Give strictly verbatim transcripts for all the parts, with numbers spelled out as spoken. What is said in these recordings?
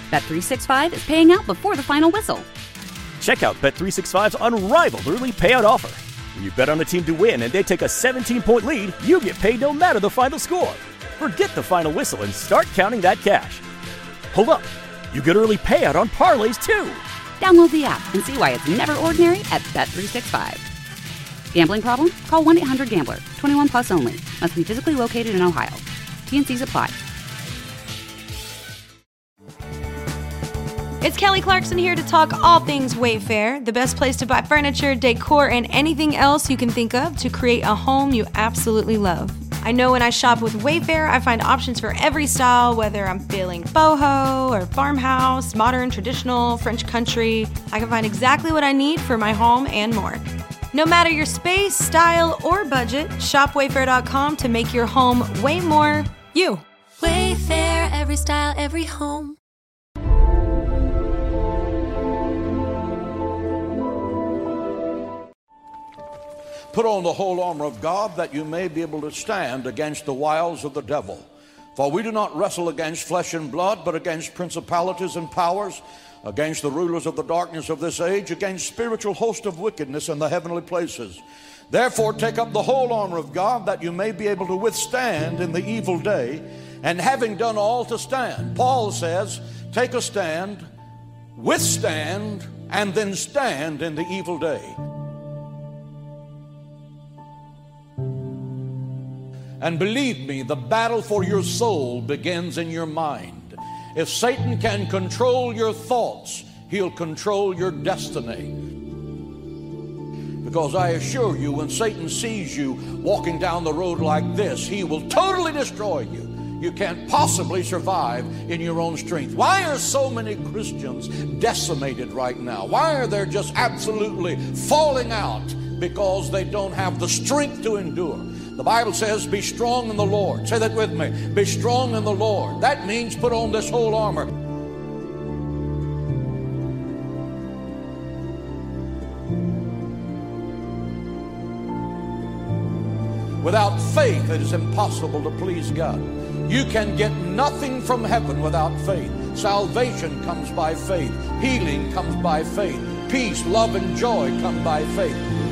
Bet three sixty-five is paying out before the final whistle. Check out Bet three sixty-five's unrivaled early payout offer. When you bet on a team to win and they take a seventeen-point lead, you get paid no matter the final score. Forget the final whistle and start counting that cash. Hold up. You get early payout on parlays, too. Download the app and see why it's never ordinary at Bet three sixty-five. Gambling problem? Call one eight hundred gambler. twenty-one plus only. Must be physically located in Ohio. T and Cs apply. It's Kelly Clarkson here to talk all things Wayfair, the best place to buy furniture, decor, and anything else you can think of to create a home you absolutely love. I know when I shop with Wayfair, I find options for every style, whether I'm feeling boho or farmhouse, modern, traditional, French country. I can find exactly what I need for my home and more. No matter your space, style, or budget, shop wayfair dot com to make your home way more you. Wayfair, every style, every home. Put on the whole armor of God that you may be able to stand against the wiles of the devil. For we do not wrestle against flesh and blood, but against principalities and powers, against the rulers of the darkness of this age, against spiritual hosts of wickedness in the heavenly places. Therefore take up the whole armor of God that you may be able to withstand in the evil day, and having done all to stand. Paul says, take a stand, withstand, and then stand in the evil day. And believe me, the battle for your soul begins in your mind. If Satan can control your thoughts, he'll control your destiny. Because I assure you, when Satan sees you walking down the road like this, he will totally destroy you. You can't possibly survive in your own strength. Why are so many Christians decimated right now? Why are they just absolutely falling out? Because they don't have the strength to endure. The Bible says, be strong in the Lord. Say that with me. Be strong in the Lord. That means put on this whole armor. Without faith, it is impossible to please God. You can get nothing from heaven without faith. Salvation comes by faith. Healing comes by faith. Peace, love, and joy come by faith.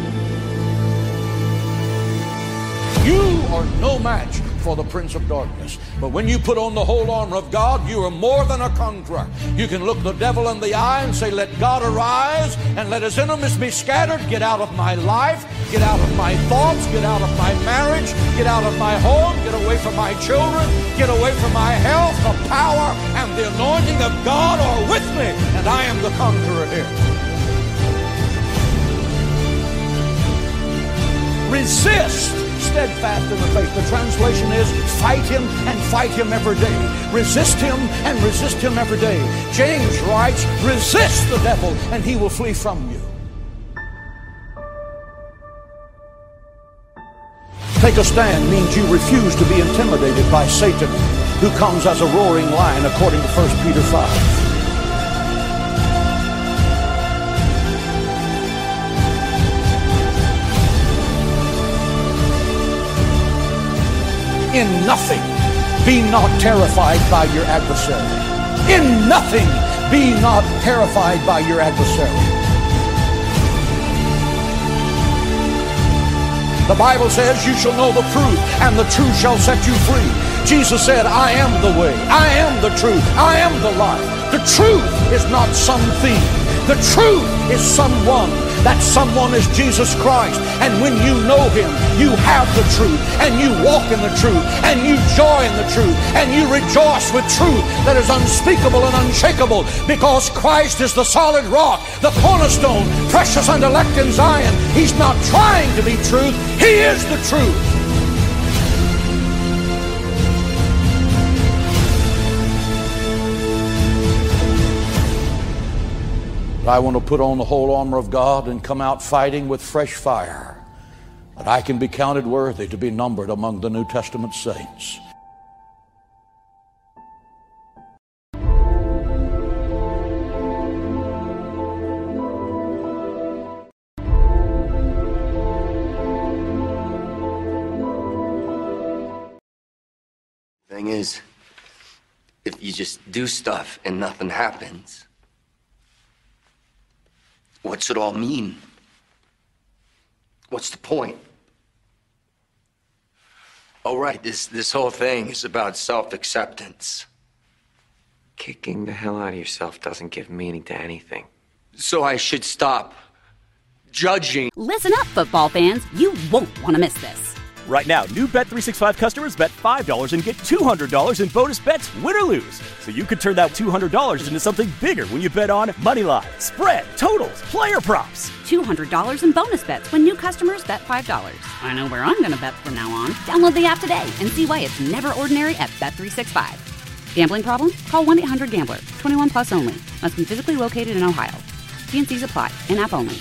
You are no match for the prince of darkness. But when you put on the whole armor of God, you are more than a conqueror. You can look the devil in the eye and say, let God arise and let his enemies be scattered. Get out of my life. Get out of my thoughts. Get out of my marriage. Get out of my home. Get away from my children. Get away from my health. The power and the anointing of God are with me, and I am the conqueror here. Resist. Steadfast in the faith. The translation is fight him and fight him every day. Resist him and resist him every day. James writes, resist the devil and he will flee from you. Take a stand means you refuse to be intimidated by Satan, who comes as a roaring lion, according to First Peter five. In nothing, be not terrified by your adversary. In nothing, be not terrified by your adversary. The Bible says, you shall know the truth, and the truth shall set you free. Jesus said, I am the way, I am the truth, I am the life. The truth is not something. The truth is someone. That someone is Jesus Christ. And when you know him, you have the truth, and you walk in the truth, and you joy in the truth, and you rejoice with truth that is unspeakable and unshakable, because Christ is the solid rock, the cornerstone, precious and elect in Zion. He's not trying to be truth. He is the truth. I want to put on the whole armor of God and come out fighting with fresh fire, that I can be counted worthy to be numbered among the New Testament saints. Thing is, if you just do stuff and nothing happens. What's it all mean? What's the point? Oh, right, this, this whole thing is about self-acceptance. Kicking the hell out of yourself doesn't give meaning to anything. So I should stop judging. Listen up, football fans. You won't want to miss this. Right now, new Bet three sixty-five customers bet five dollars and get two hundred dollars in bonus bets, win or lose. So you could turn that two hundred dollars into something bigger when you bet on money line, spread, totals, player props. two hundred dollars in bonus bets when new customers bet five dollars. I know where I'm going to bet from now on. Download the app today and see why it's never ordinary at Bet three sixty-five. Gambling problem? Call one eight hundred gambler. twenty-one plus only. Must be physically located in Ohio. T N Cs apply. In-app only.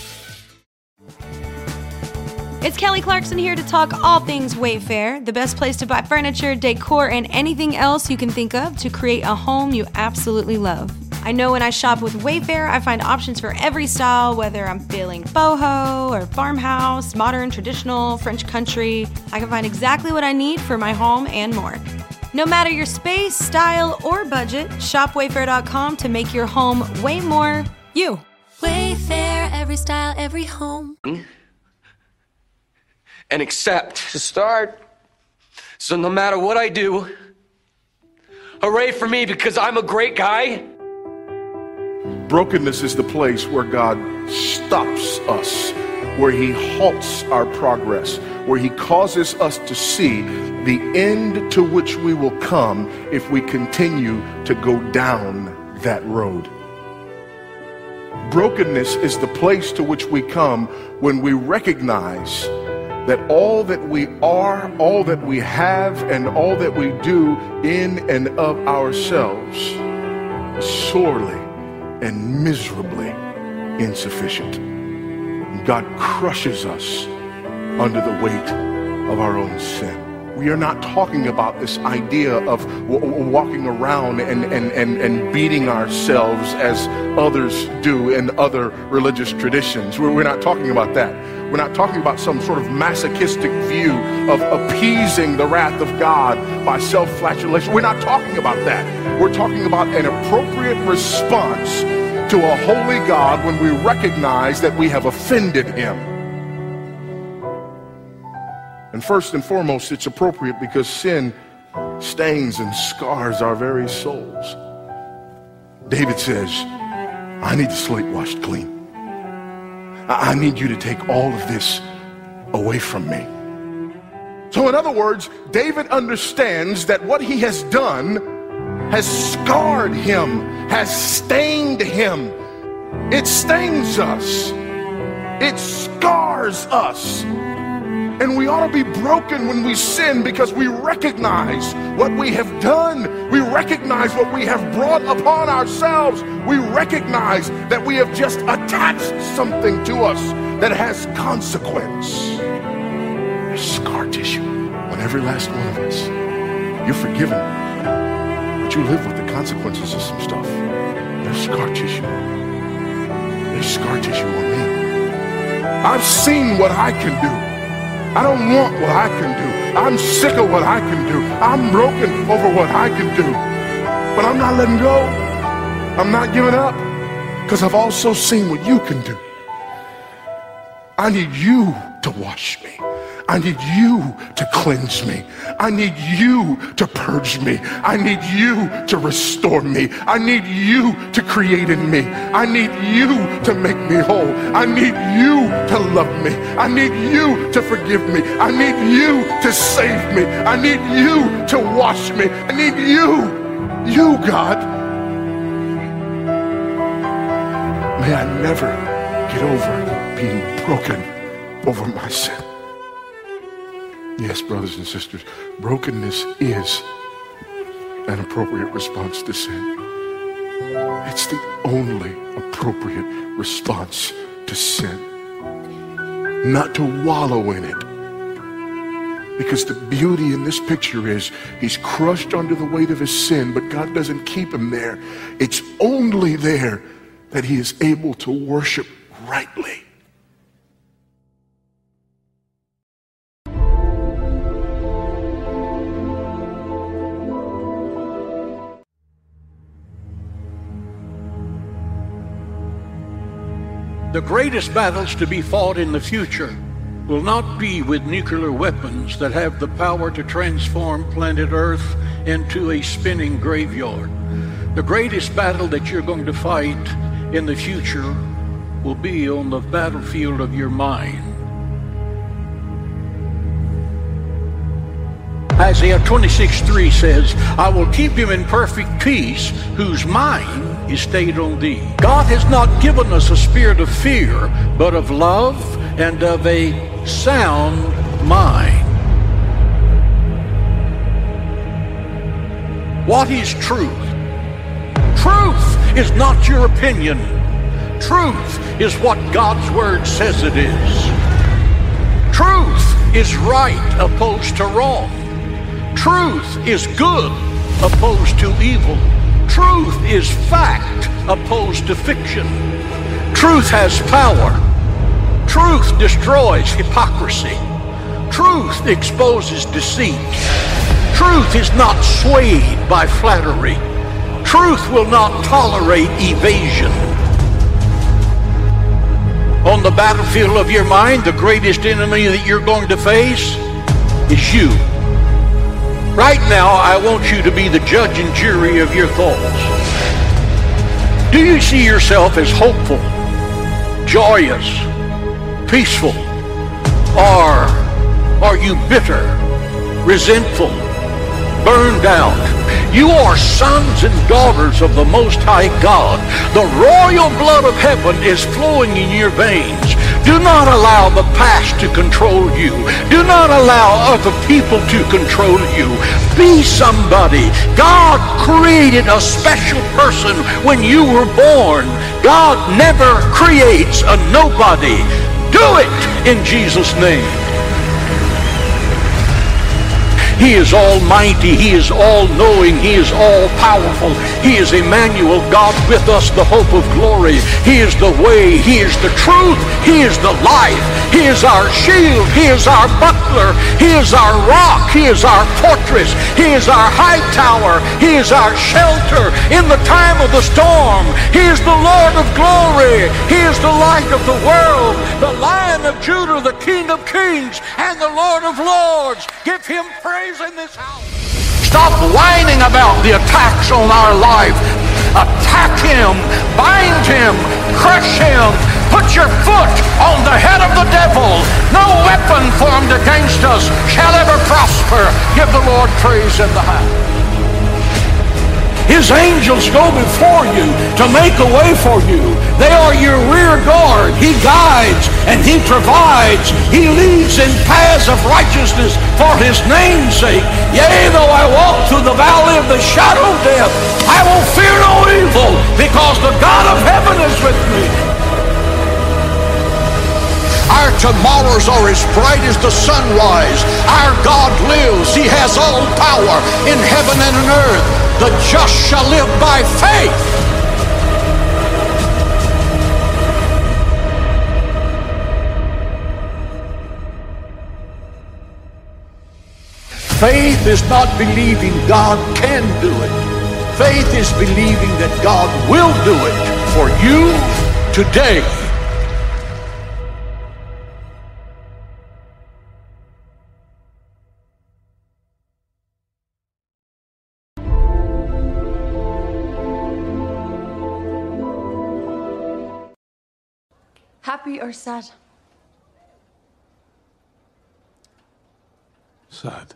It's Kelly Clarkson here to talk all things Wayfair, the best place to buy furniture, decor, and anything else you can think of to create a home you absolutely love. I know when I shop with Wayfair, I find options for every style, whether I'm feeling boho or farmhouse, modern, traditional, French country. I can find exactly what I need for my home and more. No matter your space, style, or budget, shop wayfair dot com to make your home way more you. Wayfair, every style, every home. And accept. To start. So no matter what I do, hooray for me because I'm a great guy. Brokenness is the place where God stops us, where he halts our progress, where he causes us to see the end to which we will come if we continue to go down that road. Brokenness is the place to which we come when we recognize that all that we are, all that we have, and all that we do in and of ourselves is sorely and miserably insufficient. God crushes us under the weight of our own sin. We are not talking about this idea of w- walking around and, and, and, and beating ourselves as others do in other religious traditions. We're, we're not talking about that. We're not talking about some sort of masochistic view of appeasing the wrath of God by self-flagellation. We're not talking about that. We're talking about an appropriate response to a holy God when we recognize that we have offended him. And first and foremost, it's appropriate because sin stains and scars our very souls. David says, I need the slate washed clean. I need you to take all of this away from me. So in other words, David understands that what he has done has scarred him, has stained him. It stains us. It scars us. And we ought to be broken when we sin because we recognize what we have done. We recognize what we have brought upon ourselves. We recognize that we have just attached something to us that has consequence. There's scar tissue on every last one of us. You're forgiven, but you live with the consequences of some stuff. There's scar tissue. There's scar tissue on me. I've seen what I can do. I don't want what I can do. I'm sick of what I can do. I'm broken over what I can do. But I'm not letting go. I'm not giving up because I've also seen what you can do. I need you to wash me. I need you to cleanse me. I need you to purge me. I need you to restore me. I need you to create in me. I need you to make me whole. I need you to love me. I need you to forgive me. I need you to save me. I need you to wash me. I need you, you God. May I never get over being broken over my sin. Yes, brothers and sisters, brokenness is an appropriate response to sin. It's the only appropriate response to sin. Not to wallow in it. Because the beauty in this picture is he's crushed under the weight of his sin, but God doesn't keep him there. It's only there that he is able to worship rightly. The greatest battles to be fought in the future will not be with nuclear weapons that have the power to transform planet Earth into a spinning graveyard. The greatest battle that you're going to fight in the future will be on the battlefield of your mind. Isaiah twenty-six three says, I will keep him in perfect peace whose mind is stayed on thee. God has not given us a spirit of fear, but of love and of a sound mind. What is truth? Truth is not your opinion. Truth is what God's word says it is. Truth is right opposed to wrong. Truth is good opposed to evil. Truth is fact opposed to fiction. Truth has power. Truth destroys hypocrisy. Truth exposes deceit. Truth is not swayed by flattery. Truth will not tolerate evasion. On the battlefield of your mind, the greatest enemy that you're going to face is you. Right now, I want you to be the judge and jury of your thoughts. Do you see yourself as hopeful, joyous, peaceful, or are you bitter, resentful, burned out? You are sons and daughters of the Most High God. The royal blood of heaven is flowing in your veins. Do not allow the past to control you. Do not allow other people to control you. Be somebody. God created a special person when you were born. God never creates a nobody. Do it in Jesus' name. He is almighty. He is all-knowing. He is all-powerful. He is Emmanuel, God with us, the hope of glory. He is the way. He is the truth. He is the life. He is our shield. He is our buckler. He is our rock. He is our fortress. He is our high tower. He is our shelter in the time of the storm. He is the Lord of glory. He is the light of the world, the Lion of Judah, the King of kings, and the Lord of lords. Give him praise in this house. Stop whining about the attacks on our life. Attack him, bind him, crush him. Put your foot on the head of the devil. No weapon formed against us shall ever prosper. Give the Lord praise in the house. His angels go before you to make a way for you. They are your rear guard. He guides and he provides. He leads in paths of righteousness for his name's sake. Yea, though I walk through the valley of the shadow of death, I will fear no evil, because the God of heaven is with me. Our tomorrows are as bright as the sunrise. Our God lives. He has all power in heaven and on earth. The just shall live by faith. Faith is not believing God can do it. Faith is believing that God will do it for you today. Happy or sad? Sad.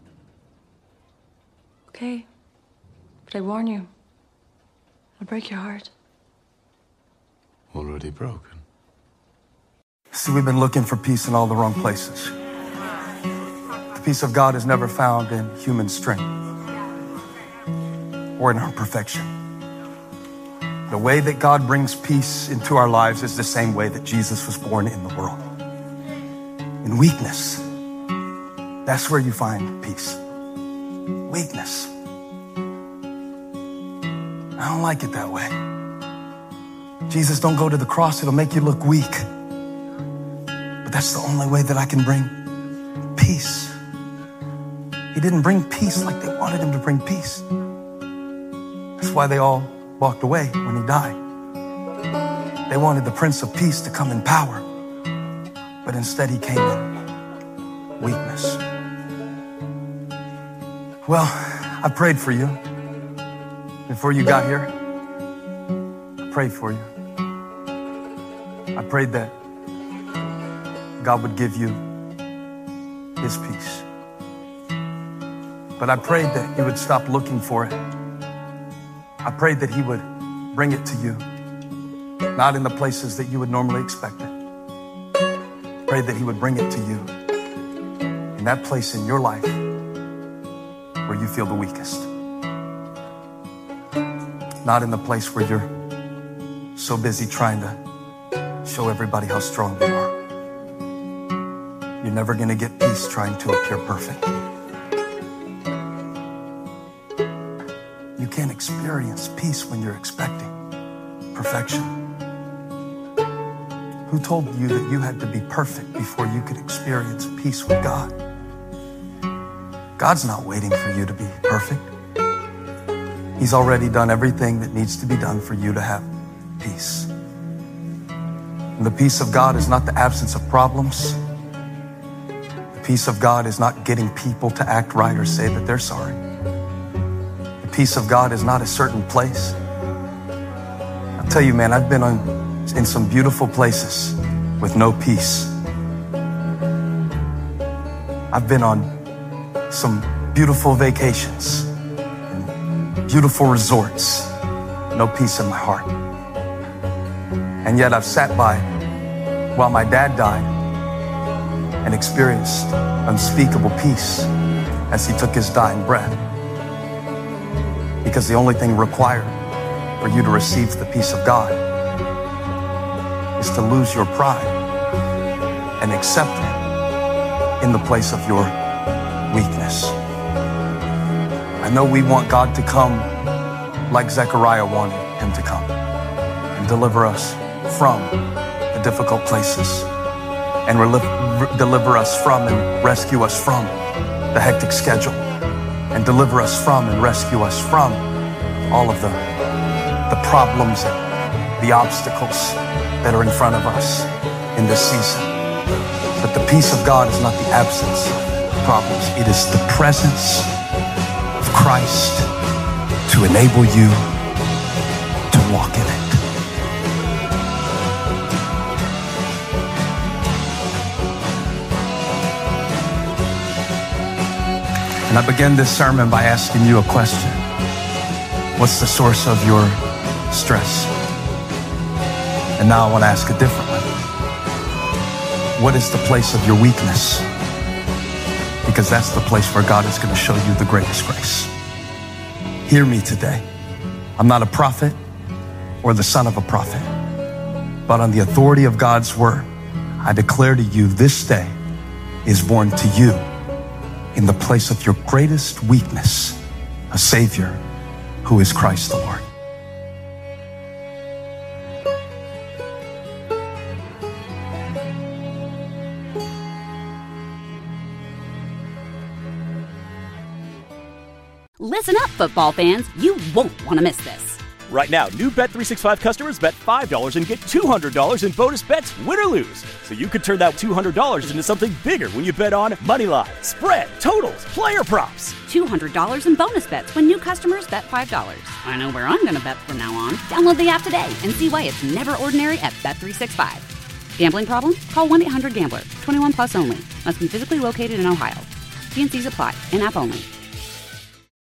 Okay. But I warn you, I'll break your heart. Already broken. See, we've been looking for peace in all the wrong places. The peace of God is never found in human strength or in our perfection. The way that God brings peace into our lives is the same way that Jesus was born in the world. In weakness. That's where you find peace. Weakness. I don't like it that way. Jesus, don't go to the cross. It'll make you look weak. But that's the only way that I can bring peace. He didn't bring peace like they wanted him to bring peace. That's why they all walked away when he died. They wanted the Prince of Peace to come in power, but instead he came in weakness. Well, I prayed for you before you got here. I prayed for you. I prayed that God would give you his peace. But I prayed that you would stop looking for it. I prayed that he would bring it to you, not in the places that you would normally expect it. Prayed that he would bring it to you in that place in your life where you feel the weakest. Not in the place where you're so busy trying to show everybody how strong you are. You're never going to get peace trying to appear perfect. You can't experience peace when you're expecting perfection. Who told you that you had to be perfect before you could experience peace with God? God's not waiting for you to be perfect. He's already done everything that needs to be done for you to have peace. And the peace of God is not the absence of problems. The peace of God is not getting people to act right or say that they're sorry. The peace of God is not a certain place. I'll tell you, man, I've been on, in some beautiful places with no peace. I've been on some beautiful vacations and beautiful resorts, no peace in my heart. And yet I've sat by while my dad died and experienced unspeakable peace as he took his dying breath. Because the only thing required for you to receive the peace of God is to lose your pride and accept it in the place of your weakness. I know we want God to come like Zechariah wanted him to come and deliver us from the difficult places and re- deliver us from and rescue us from the hectic schedule and deliver us from and rescue us from all of the, the problems and the obstacles that are in front of us in this season. But the peace of God is not the absence of problems. It is the presence of Christ to enable you to walk in it. And I began this sermon by asking you a question. What's the source of your stress? And now I want to ask a different one. What is the place of your weakness? Because that's the place where God is going to show you the greatest grace. Hear me today. I'm not a prophet or the son of a prophet, but on the authority of God's word, I declare to you this day is born to you in the place of your greatest weakness, a Savior who is Christ the Lord. Listen up, football fans. You won't want to miss this. Right now, new Bet three sixty-five customers bet five dollars and get two hundred dollars in bonus bets, win or lose. So you could turn that two hundred dollars into something bigger when you bet on moneyline, spread, totals, player props. two hundred dollars in bonus bets when new customers bet five dollars. I know where I'm going to bet from now on. Download the app today and see why it's never ordinary at Bet three sixty-five. Gambling problem? Call one eight hundred gambler. twenty-one plus only. Must be physically located in Ohio. T and C's apply. In-app only.